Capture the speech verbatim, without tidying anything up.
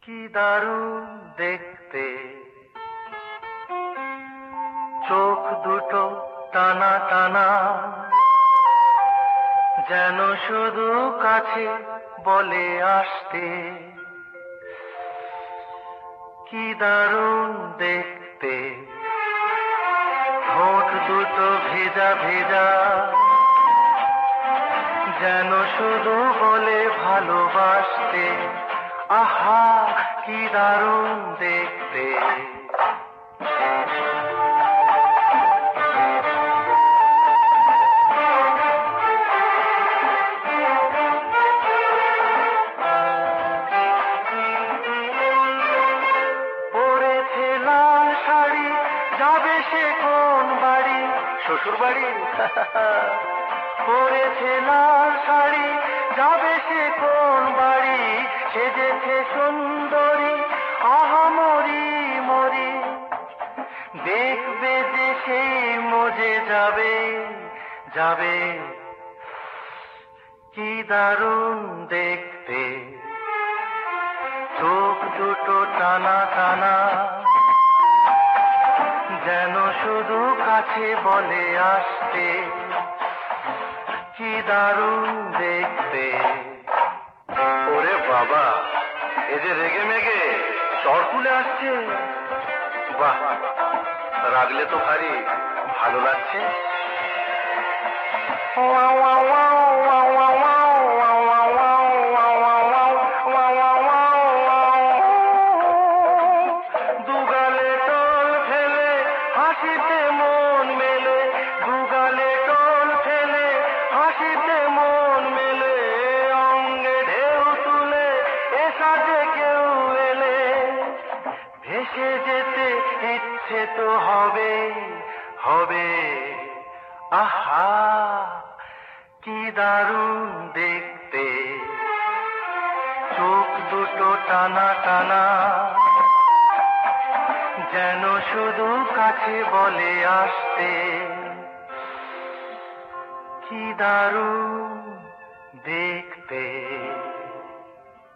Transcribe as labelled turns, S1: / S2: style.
S1: কি দারুণ দেখতে, চোখ দুটো টানা টানা, যেন শুধু কাছে বলে আসতে। কি দারুণ দেখতে, ঠোঁট দুটো ভেজা ভেজা, যেন শুধু বলে ভালোবাসতে। আহা কি দারুণ দেখতে। পরেছে লাল শাড়ি, যাবে সে কোন বাড়ি? শ্বশুর বাড়ি। পরেছে লাল শাড়ি, যাবে সে কোন বাড়ি? সেজেছে সুন্দরী, আহা মরি মরি, দেখবে যে সেই মজে যাবে যাবে। কি দারুণ দেখতে, চোখ দুটো টানা টানা, যেন শুধু কাছে বলে আসতে। কি দারুণ দেখতে। ওরে বাবা, এ যে রেগে মেগে চড় তুলে আসছে। বাহ, রাগলে তো ভারী ভালো লাগছে। দুগালে টোল ফেলে হাসিতে মন মেলে, দুগালে টোল ফেলে হাসিতে মন মেলে, অঙ্গে ঢেউ তুলে এসা যে কেউ এলে, ভেসে যেতে ইচ্ছে তো হবে হবে। আহা কি দারুণ দেখতে, চোখ দুটো টানা টানা, যেন শুধু কাছে বলে আসতে। কি দারুণ দেখতে।